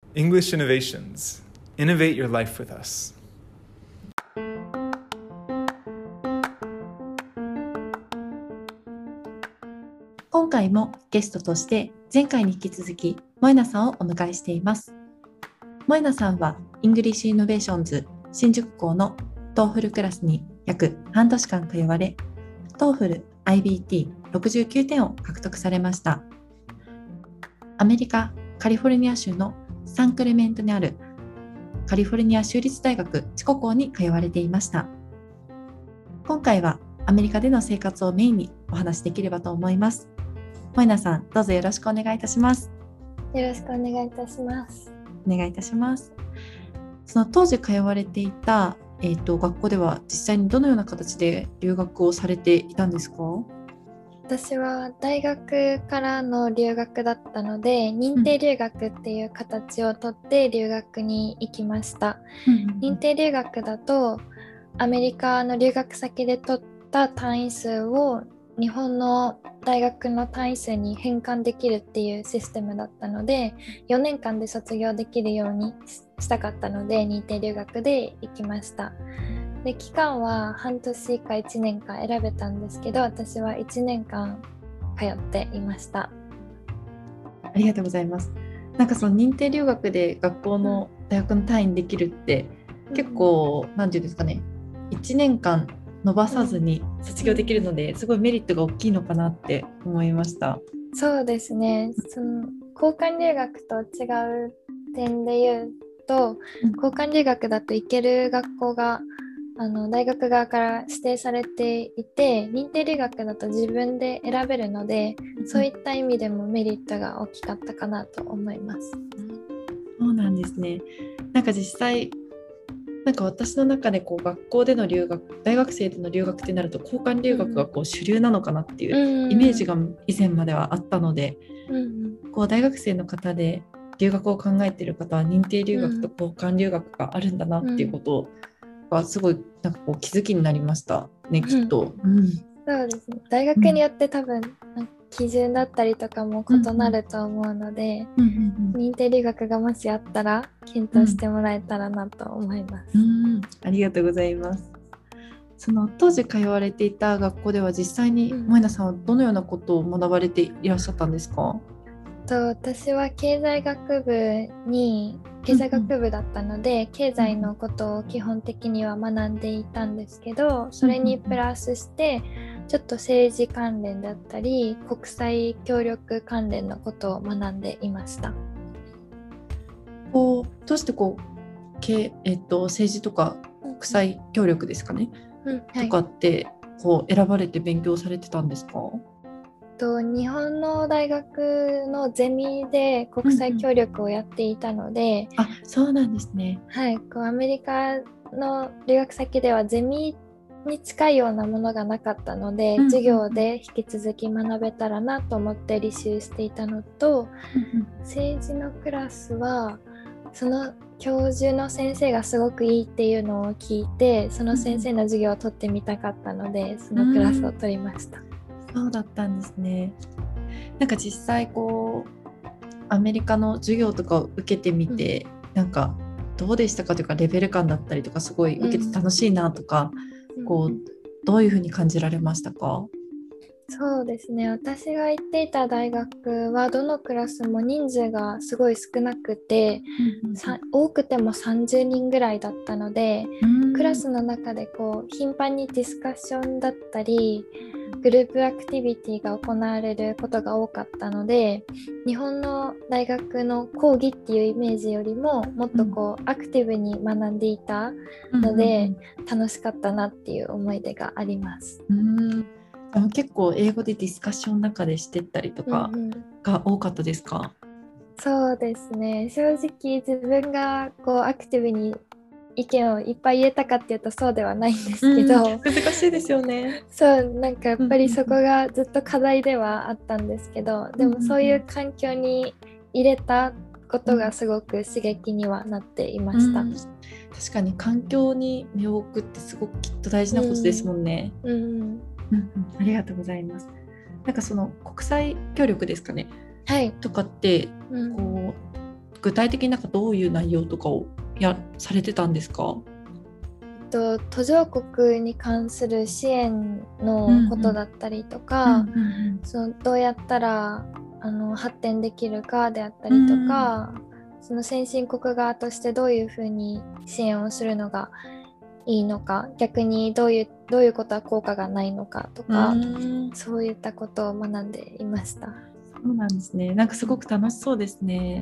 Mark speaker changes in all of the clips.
Speaker 1: English Innovations. Innovate your life with us.
Speaker 2: 今回もゲストとして前回に引き続き萌那さんをお迎えしています。萌那さんは English Innovations 新宿校の TOEFL クラスに約半年間通われ、TOEFL IBT69 点を獲得されました。アメリカ・カリフォルニア州のサンクレメントにあるカリフォルニア州立大学チコ校に通われていました。今回はアメリカでの生活をメインにお話しできればと思います。萌那さん、どうぞよろしくお願いいたします。
Speaker 3: よろしくお願いいたします。
Speaker 2: お願いいたします。その当時通われていた、学校では実際にどのような形で留学をされていたんですか？
Speaker 3: 私は大学からの留学だったので、認定留学っていう形をとって留学に行きました。認定留学だとアメリカの留学先で取った単位数を日本の大学の単位数に変換できるっていうシステムだったので、4年間で卒業できるようにしたかったので認定留学で行きました。で、期間は半年か1年間選べたんですけど、私は1年間通っていました。
Speaker 2: ありがとうございます。なんかその認定留学で学校の大学の単位にできるって結構、なんていうんですかね、1年間伸ばさずに卒業できるので、すごいメリットが大きいのかなって思いました。
Speaker 3: そうですね。その交換留学と違う点で言うと、交換留学だと行ける学校が大学側から指定されていて、認定留学だと自分で選べるので、そういった意味でもメリットが大きかったかなと思います。
Speaker 2: そうなんですね。なんか実際なんか私の中でこう学校での留学、大学生での留学ってなると交換留学がこう主流なのかなっていうイメージが以前まではあったので、こう大学生の方で留学を考えている方は認定留学と交換留学があるんだなっていうことがすごいなんかこう気づきになりましたね、きっと。
Speaker 3: そうですね。大学によって多分基準だったりとかも異なると思うので、認定留学がもしあったら検討してもらえたらなと思います。
Speaker 2: ありがとうございます。その当時通われていた学校では実際に萌那さんはどのようなことを学ばれていらっしゃったんですか？
Speaker 3: 私は経済学部だったので、経済のことを基本的には学んでいたんですけど、それにプラスしてちょっと政治関連だったり国際協力関連のことを学んでいました。
Speaker 2: どうしてこう、政治とか国際協力ですかね、とかってこう選ばれて勉強されてたんですか？
Speaker 3: 日本の大学のゼミで国際協力をやっていたので、
Speaker 2: そうなんですね。
Speaker 3: はい、こうアメリカの留学先ではゼミに近いようなものがなかったので、授業で引き続き学べたらなと思って履修していたのと、政治のクラスはその教授の先生がすごくいいっていうのを聞いて、その先生の授業を取ってみたかったので、そのクラスを取りました。
Speaker 2: そうだったんですね。なんか実際こうアメリカの授業とかを受けてみて、なんかどうでしたかというか、レベル感だったりとかすごい受けて楽しいなとか、こうどういうふうに感じられましたか？
Speaker 3: そうですね、私が行っていた大学はどのクラスも人数がすごい少なくて、多くても30人ぐらいだったので、クラスの中でこう頻繁にディスカッションだったりグループアクティビティが行われることが多かったので、日本の大学の講義っていうイメージよりももっとこうアクティブに学んでいたので、楽しかったなっていう思い出があります。
Speaker 2: 結構英語でディスカッションの中でしてったりとかが多かったですか？
Speaker 3: そうですね、正直自分がこうアクティブに意見をいっぱい言えたかっていうとそうではないんですけど、
Speaker 2: 難しいですよね。
Speaker 3: そう、なんかやっぱりそこがずっと課題ではあったんですけど、でもそういう環境に入れたことがすごく刺激にはなっていました。
Speaker 2: 確かに環境に身を置くってすごくきっと大事なことですもんね。ありがとうございます。なんかその国際協力ですかね、とかってこう具体的になんかどういう内容とかをされてたんですか？
Speaker 3: 途上国に関する支援のことだったりとか、そのどうやったら発展できるかであったりとか、その先進国側としてどういうふうに支援をするのがいいのか、逆にどういうことは効果がないのかとか、そういったことを学んでいました。
Speaker 2: そうなんですね。なんかすごく楽しそうですね。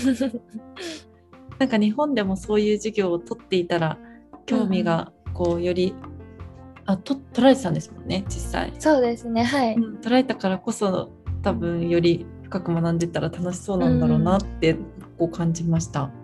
Speaker 2: なんか日本でもそういう授業を取っていたら興味がこうより取られてたんですもんね、実際。
Speaker 3: そうですね、はい、
Speaker 2: 取られたからこそ多分より深く学んでったら楽しそうなんだろうなってこう感じました。
Speaker 3: はい、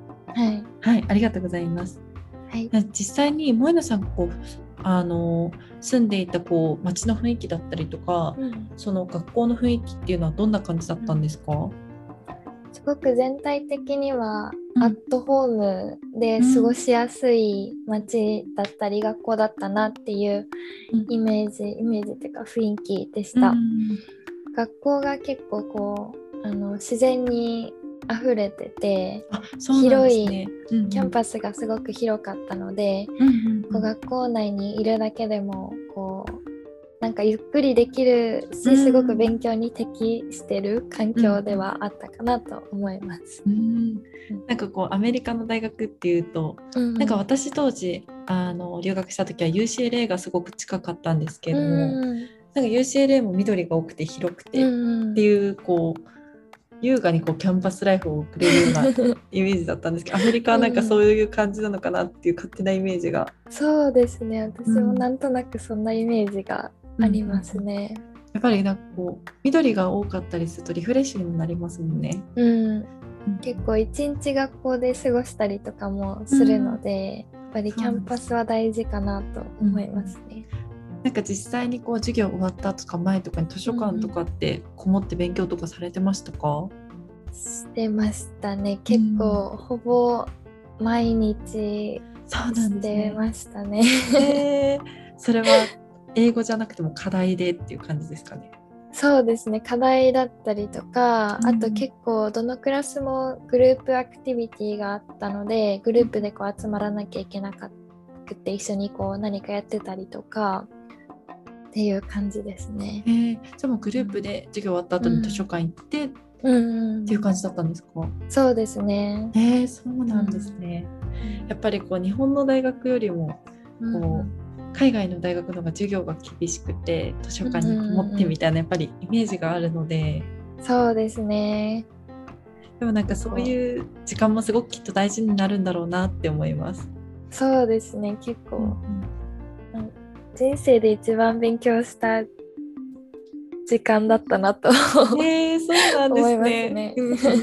Speaker 2: はい、ありがとうございます。はい、実際に萌菜さんがこう住んでいたこう街の雰囲気だったりとか、その学校の雰囲気っていうのはどんな感じだったんですか？
Speaker 3: すごく全体的にはアットホームで過ごしやすい街だったり学校だったなっていうイメージっていうか雰囲気でした。学校が結構こう自然に溢れてて、広いキャンパスがすごく広かったので、こう学校内にいるだけでもこうなんかゆっくりできるし、すごく勉強に適してる環境ではあったかなと思います。
Speaker 2: なんかこうアメリカの大学っていうと、なんか私当時留学した時は UCLA がすごく近かったんですけども、なんか UCLA も緑が多くて広くてっていうこう優雅にこうキャンパスライフを送れるようなイメージだったんですけど、アメリカはなんかそういう感じなのかなっていう勝手なイメージが。
Speaker 3: そうですね、私もなんとなくそんなイメージがありますね。
Speaker 2: やっぱりなんかこう緑が多かったりするとリフレッシュにもなりますもんね。
Speaker 3: 結構一日学校で過ごしたりとかもするので、やっぱりキャンパスは大事かなと思いますね。
Speaker 2: なんか実際にこう授業終わったとか前とかに図書館とかってこもって勉強とかされてましたか？
Speaker 3: してましたね。結構ほぼ毎日してましたね。
Speaker 2: それは英語じゃなくても課題でっていう感じですかね？
Speaker 3: そうですね、課題だったりとか、あと結構どのクラスもグループアクティビティがあったので、グループでこう集まらなきゃいけなくて一緒にこう何かやってたりとかっていう感じですね。
Speaker 2: じゃあもうグループで授業終わった後に図書館行って、っていう感じだったんですか？
Speaker 3: そうですね。
Speaker 2: そうなんですね。やっぱりこう日本の大学よりもこう、海外の大学の方が授業が厳しくて図書館にこもってみたいなやっぱりイメージがあるので。
Speaker 3: そうですね。
Speaker 2: でもなんかそういう時間もすごくきっと大事になるんだろうなって思います。
Speaker 3: そうですね、結構、人生で一番勉強した時間だったなと
Speaker 2: そうなんです
Speaker 3: ね。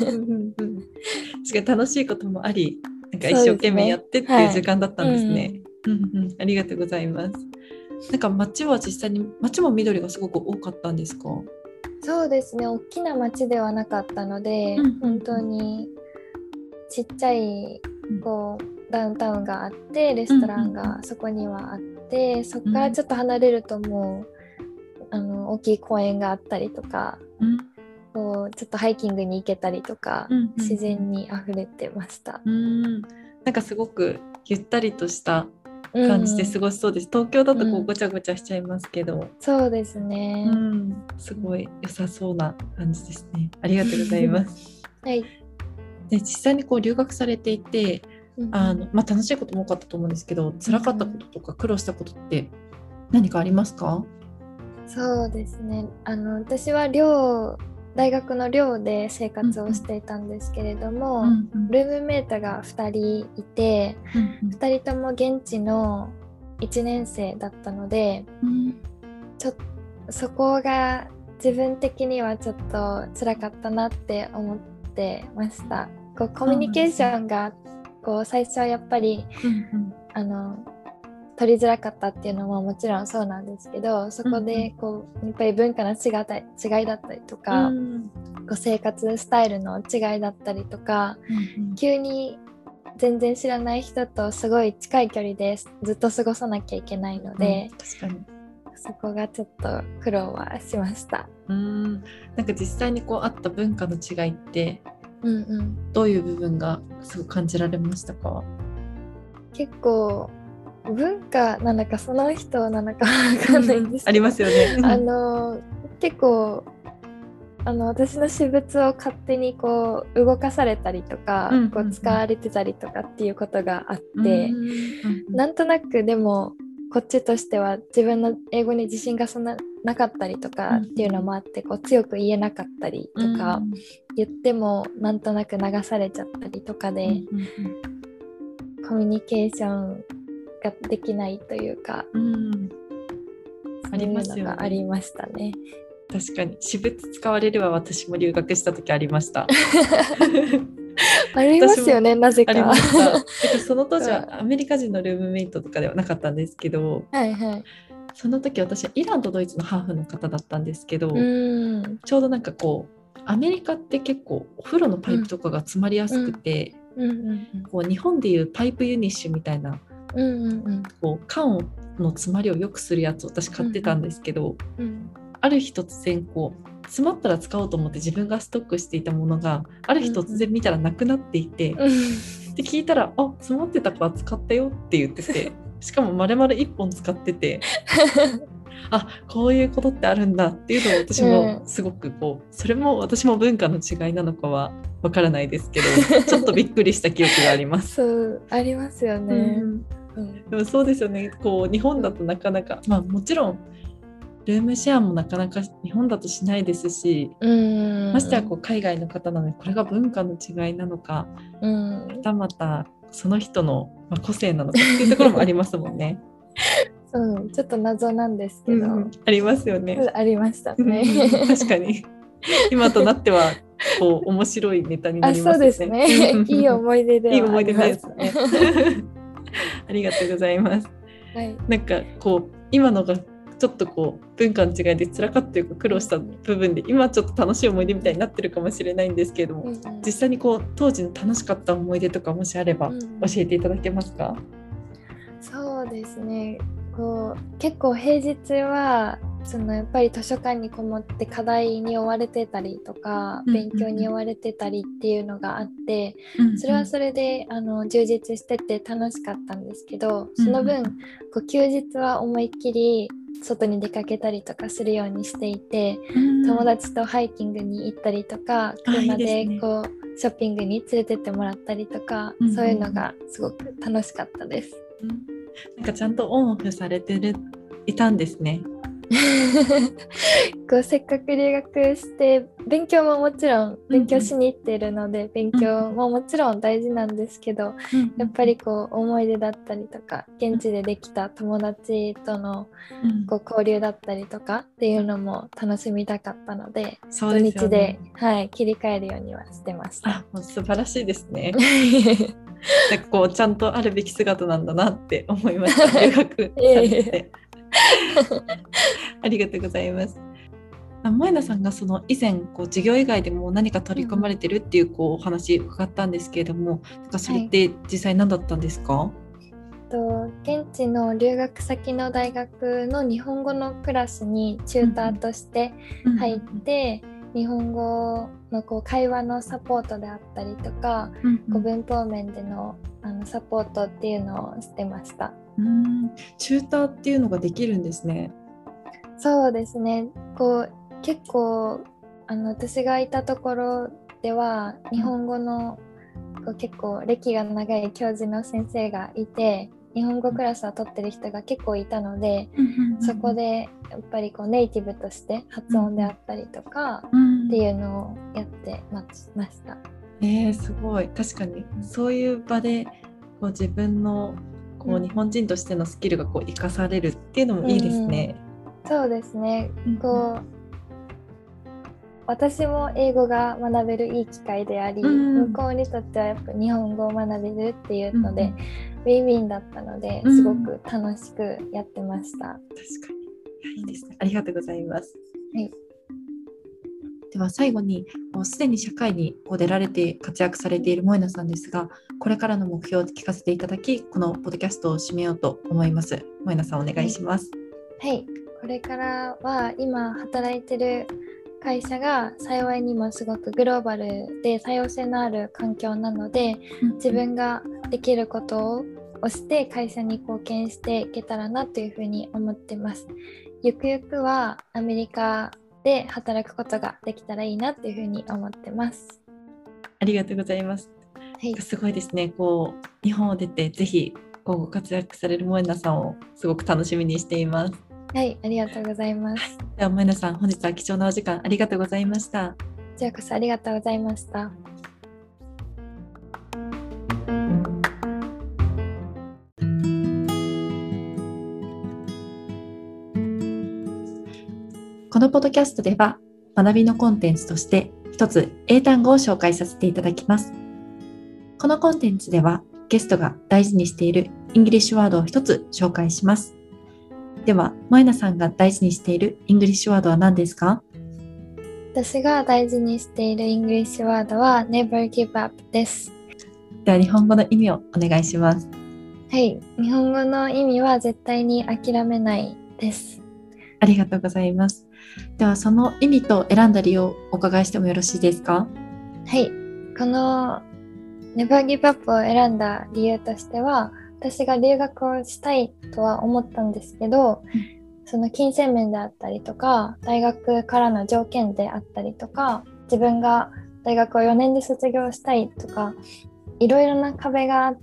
Speaker 2: 確かに楽しいこともあり、なんか一生懸命やってっていう時間だったんですね。ありがとうございます。なんか街は実際に街も緑がすごく多かったんですか？
Speaker 3: そうですね、大きな街ではなかったので、本当にちっちゃいこうダウンタウンがあってレストランがそこにはあって、そこからちょっと離れるともう大きい公園があったりとか、こうちょっとハイキングに行けたりとか、自然にあふれてました。
Speaker 2: なんかすごくゆったりとした感じで過ごしそうです。東京だとこうごちゃごちゃしちゃいますけど、
Speaker 3: そうですね、
Speaker 2: すごい良さそうな感じですね。ありがとうございます。
Speaker 3: はい。
Speaker 2: で実際にこう留学されていて、楽しいことも多かったと思うんですけど、辛かったこととか苦労したことって何かありますか？
Speaker 3: そうですね、私は大学の寮で生活をしていたんですけれども、ルームメイトが2人いて、2人とも現地の1年生だったので、そこが自分的にはちょっと辛かったなって思ってました。こうコミュニケーションがこう最初はやっぱり、取りづらかったっていうのももちろんそうなんですけど、そこでこうやっぱり文化の違いだったりとか、こう生活スタイルの違いだったりとか、急に全然知らない人とすごい近い距離でずっと過ごさなきゃいけないので、
Speaker 2: 確かに
Speaker 3: そこがちょっと苦労はしました。
Speaker 2: なんか実際にこうあった文化の違いって
Speaker 3: うんうん、
Speaker 2: どういう部分がすごく感じられましたか？
Speaker 3: 結構文化なのかその人なのかわかんないんです
Speaker 2: あり
Speaker 3: けど、
Speaker 2: ますよね。
Speaker 3: 結構私の私物を勝手にこう動かされたりとか、こう使われてたりとかっていうことがあって、なんとなくでもこっちとしては自分の英語に自信がそんななかったりとかっていうのもあって、こう強く言えなかったりとか、言ってもなんとなく流されちゃったりとかで、コミュニケーションができないというか、そういうのがありましたね。
Speaker 2: 確かに私物使われるは私も留学した時ありました
Speaker 3: ありますよね、なぜか。
Speaker 2: ありましたその当時はアメリカ人のルームメイトとかではなかったんですけど、
Speaker 3: はいはい、
Speaker 2: その時私はイランとドイツのハーフの方だったんですけど、ちょうどなんかこうアメリカって結構お風呂のパイプとかが詰まりやすくて、こう日本でいうパイプユニッシュみたいな、こう缶の詰まりを良くするやつを私買ってたんですけど、ある日突然こう詰まったら使おうと思って自分がストックしていたものがある日突然見たらなくなっていて、で聞いたら詰まってたから使ったよって言ってて、しかも丸々1本使っててこういうことってあるんだっていうのを私もすごくこう、それも私も文化の違いなのかはわからないですけどちょっとびっくりした記憶があります。
Speaker 3: そうありますよね、
Speaker 2: でもそうですよね。こう日本だとなかなか、もちろんルームシェアもなかなか日本だとしないですし、ましてやこう海外の方なのでこれが文化の違いなのか、はたまたその人の個性なのかっていうところもありますもんね。
Speaker 3: ちょっと謎なんですけど、
Speaker 2: ありますよね。
Speaker 3: ありましたね。
Speaker 2: 確かに今となってはこう面白いネタになりますね。
Speaker 3: そうですね。いい思い出ではあります。
Speaker 2: いい思い出ですね。ありがとうございます。なんかこう今のがちょっとこう文化の違いで辛かったというか苦労した部分で今ちょっと楽しい思い出みたいになってるかもしれないんですけれども、実際にこう当時の楽しかった思い出とかもしあれば教えていただけますか？
Speaker 3: そうですね、こう結構平日はやっぱり図書館にこもって課題に追われてたりとか、勉強に追われてたりっていうのがあって、それはそれで充実してて楽しかったんですけど、その分こう休日は思いっきり外に出かけたりとかするようにしていて、友達とハイキングに行ったりとか、車でこうショッピングに連れてってもらったりとか、そういうのがすごく楽しかったです。
Speaker 2: なんかちゃんとオンオフされていたんですね。
Speaker 3: こうせっかく留学して勉強ももちろん勉強しに行っているので、勉強ももちろん大事なんですけど、やっぱりこう思い出だったりとか現地でできた友達とのこう交流だったりとかっていうのも楽しみたかったので、土日で、切り替えるようにはしてました。
Speaker 2: もう素晴らしいですね。なんかこうちゃんとあるべき姿なんだなって思いました。留学されてありがとうございます。萌那さんがその以前こう授業以外でも何か取り組まれてるっていうこうお話伺ったんですけれども、なんかそれって実際何だったんですか？
Speaker 3: 現地の留学先の大学の日本語のクラスにチューターとして入って、日本語のこう会話のサポートであったりとか、こう文法面でのサポートっていうのをしてました。
Speaker 2: チューターっていうのができるんですね。
Speaker 3: そうですね、こう結構私がいたところでは日本語のこう結構歴が長い教授の先生がいて、日本語クラスを取ってる人が結構いたので、そこでやっぱりこうネイティブとして発音であったりとかっていうのをやってました。
Speaker 2: すごい。確かにそういう場でこう自分のこう日本人としてのスキルがこう生かされるっていうのもいいですね。
Speaker 3: そうですね、こう私も英語が学べるいい機会であり、向こうにとってはやっぱ日本語を学べるっていうので、ウィンウィンだったので、すごく楽しくやってました。
Speaker 2: 確かにいいですね。ありがとうございます。では最後にもうすでに社会に出られて活躍されている萌那さんですが、これからの目標を聞かせていただき、このポッドキャストを締めようと思います。萌那さんお願いします。
Speaker 3: これからは今働いてる会社が幸いにもすごくグローバルで多様性のある環境なので、自分ができることをして会社に貢献していけたらなというふうに思ってます。ゆくゆくはアメリカで働くことができたらいいなというふうに思ってます。
Speaker 2: ありがとうございます。はい、すごいですね。日本を出てぜひご活躍される萌那さんをすごく楽しみにしています。
Speaker 3: はい、ありがとうございます。
Speaker 2: では萌那さん、本日は貴重なお時間ありがとうございました。
Speaker 3: こちらこそありがとうございました。
Speaker 2: このポッドキャストでは学びのコンテンツとして一つ英単語を紹介させていただきます。このコンテンツではゲストが大事にしているイングリッシュワードを一つ紹介します。では、萌那さんが大事にしているイングリッシュワードは何ですか？
Speaker 3: 私が大事にしているイングリッシュワードは Never give up です。
Speaker 2: では、日本語の意味をお願いします。
Speaker 3: はい、日本語の意味は絶対に諦めないです。
Speaker 2: ありがとうございます。では、その意味と選んだ理由をお伺いしてもよろしいですか？
Speaker 3: はい、このNever give up を選んだ理由としては、私が留学をしたいとは思ったんですけど、その金銭面であったりとか、大学からの条件であったりとか、自分が大学を4年で卒業したいとか、いろいろな壁があって、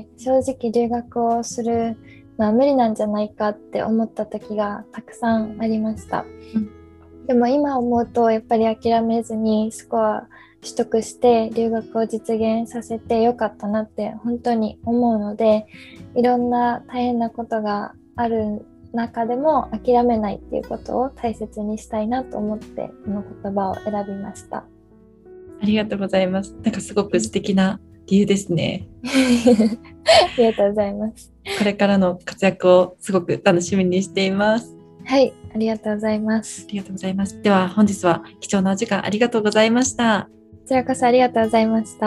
Speaker 3: 正直留学をするのは無理なんじゃないかって思った時がたくさんありました。でも今思うとやっぱり諦めずにスコア取得して留学を実現させてよかったなって本当に思うので、いろんな大変なことがある中でも諦めないっていうことを大切にしたいなと思ってこの言葉を選びました。
Speaker 2: ありがとうございます。なんかすごく素敵な理由ですね。
Speaker 3: ありがとうございます。
Speaker 2: これからの活躍をすごく楽しみにしています。
Speaker 3: はい、ありがとうございます。
Speaker 2: ありがとうございます。では本日は貴重なお時間ありがとうございました。
Speaker 3: こちらこそありがとうございました。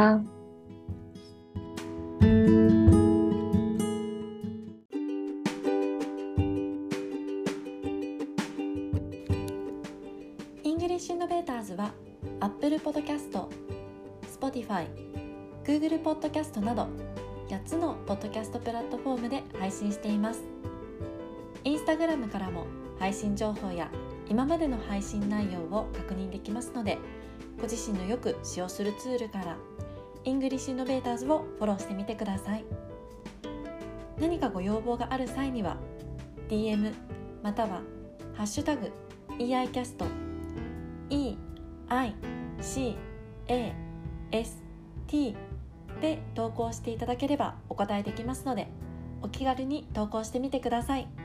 Speaker 2: イングリッシュイノベーターズは Apple Podcast、Spotify、Google Podcast など8つのポッドキャストプラットフォームで配信しています。インスタグラムからも配信情報や今までの配信内容を確認できますので、ご自身のよく使用するツールからイングリッシュイノベーターズをフォローしてみてください。何かご要望がある際には DM またはハッシュタグ EICAST EICAST で投稿していただければお答えできますので、お気軽に投稿してみてください。